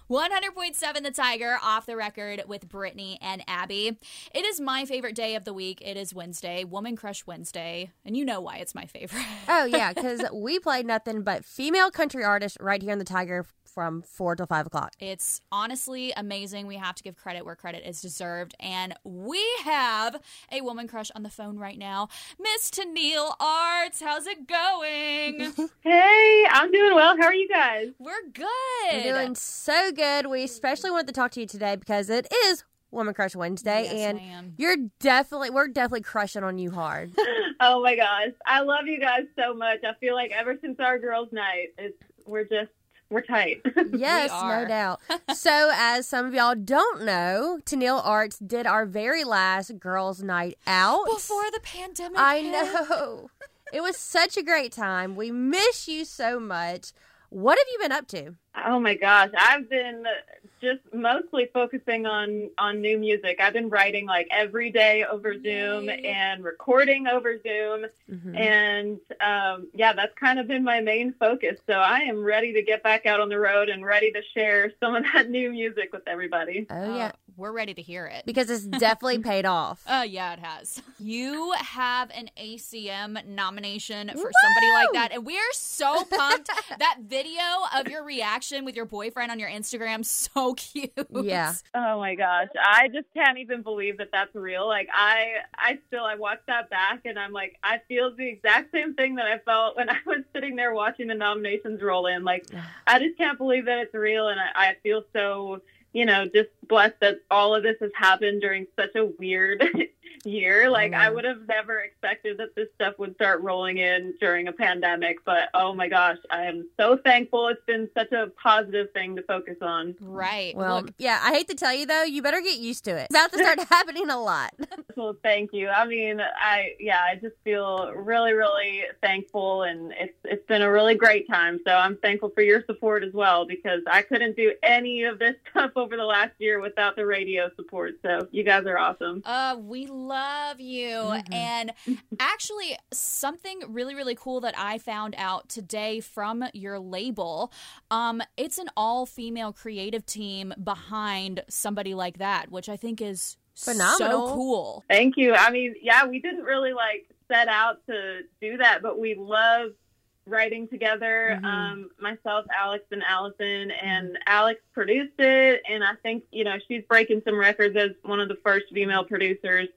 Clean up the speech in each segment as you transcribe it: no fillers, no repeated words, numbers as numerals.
100.7 The Tiger, Off the Record with Brittany and Abby. It is my favorite day of the week. It is Wednesday, Woman Crush Wednesday, and you know why it's my favorite. Oh, yeah, because we played nothing but female country artists right here in The Tiger from 4 till 5 o'clock. It's honestly amazing. We have to give credit where credit is deserved, and we have a woman crush on the phone right now. Miss Tenille Arts, how's it going? Hey, I'm doing well. How are you guys? We're good. We're doing so good. We especially wanted to talk to you today because it is Woman Crush Wednesday, Yes, and ma'am. we're definitely crushing on you hard. Oh my gosh, I love you guys so much. I feel like ever since our girls' night, we're tight. Yes, We are. no doubt. So, as some of y'all don't know, Tenille Arts did our very last girls' night out Before the pandemic I hit. know. It was such a great time. We miss you so much. What have you been up to? Oh my gosh, I've been just mostly focusing on new music. I've been writing like every day over Zoom and recording over Zoom. Mm-hmm. And yeah, that's kind of been my main focus. So I am ready to get back out on the road and ready to share some of that new music with everybody. Oh, yeah. We're ready to hear it. Because it's definitely paid off. Yeah, it has. You have an ACM nomination for somebody like that, and we're so pumped. That video of your reaction with your boyfriend on your Instagram, so cute. Yeah. Oh my gosh. I just can't even believe that that's real. Like I watched that back and I'm like, I feel the exact same thing that I felt when I was sitting there watching the nominations roll in. Like, I just can't believe that it's real. And I feel so, just blessed that all of this has happened during such a weird year. Like, I would have never expected that this stuff would start rolling in during a pandemic. But, oh my gosh, I am so thankful. It's been such a positive thing to focus on. Right. Well, Look, yeah, I hate to tell you, though, you better get used to it. It's about to start happening a lot. Well, thank you. I mean, I just feel really, really thankful, and it's been a really great time. So I'm thankful for your support as well, because I couldn't do any of this stuff over the last year without the radio support. So you guys are awesome. we love you. Mm-hmm. And actually, something really, really cool that I found out today from your label, it's an all-female creative team behind somebody like that, which I think is phenomenal. so cool. Thank you. I mean, yeah, we didn't really set out to do that, but we love writing together. Myself, Alex, and Allison, and Alex produced it. And I think, she's breaking some records as one of the first female producers,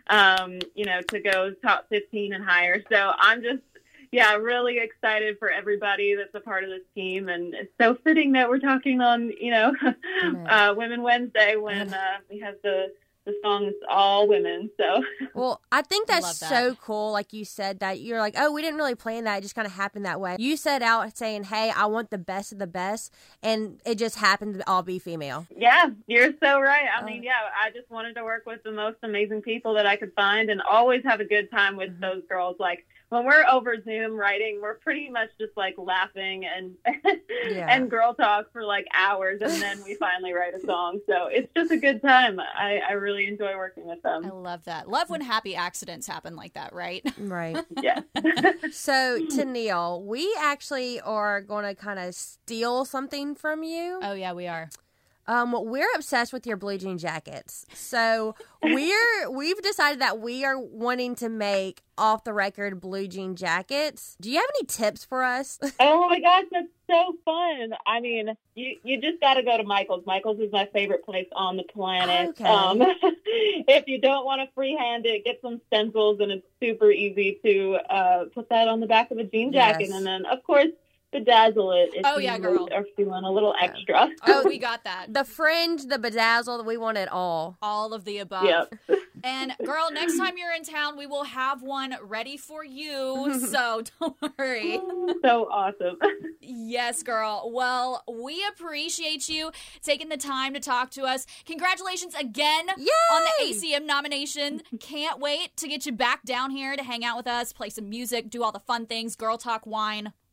to go top 15 and higher. So I'm just, really excited for everybody that's a part of this team. And it's so fitting that we're talking on, Women Wednesday when we have the song's all women. So, well, I think that's Love that. so cool. Like you said, that you're like, oh, we didn't really plan that. It just kind of happened that way. You set out saying, hey, I want the best of the best. And it just happened to all be female. yeah, you're so right. I mean, I just wanted to work with the most amazing people that I could find and always have a good time with those girls. Like, when we're over Zoom writing, we're pretty much just laughing and and girl talk for hours, and then we finally write a song. So it's just a good time. I really enjoy working with them. I love that. Love when happy accidents happen like that, right? Right. Yeah. So, Tenille, we actually are going to kind of steal something from you. Oh, yeah, we are. We're obsessed with your blue jean jackets. So we've decided that we are wanting to make off the record blue jean jackets. Do you have any tips for us? Oh my gosh, that's so fun. I mean, you just got to go to Michael's. Michael's is my favorite place on the planet. Okay. If you don't want to freehand it, get some stencils, and it's super easy to put that on the back of a jean jacket. Yes. And then, of course, bedazzle it if you girl. are feeling a little extra. Oh, we got that. The fringe, the bedazzle, we want it all. All of the above. Yep. And girl, next time you're in town, we will have one ready for you. So don't worry. So awesome. Yes, girl. Well, we appreciate you taking the time to talk to us. Congratulations again on the ACM nomination. Can't wait to get you back down here to hang out with us, play some music, do all the fun things, girl talk, wine.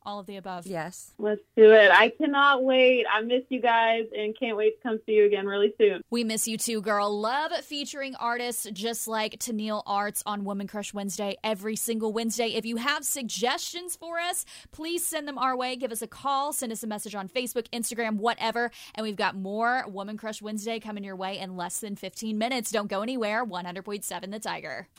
All of the above. Yes. Let's do it. I cannot wait. I miss you guys and can't wait to come see you again really soon. We miss you too, girl. Love featuring artists just like Tennille Arts on Woman Crush Wednesday every single Wednesday. If you have suggestions for us, please send them our way. Give us a call, send us a message on Facebook, Instagram, whatever. And we've got more Woman Crush Wednesday coming your way in less than 15 minutes. Don't go anywhere. 100.7 The Tiger.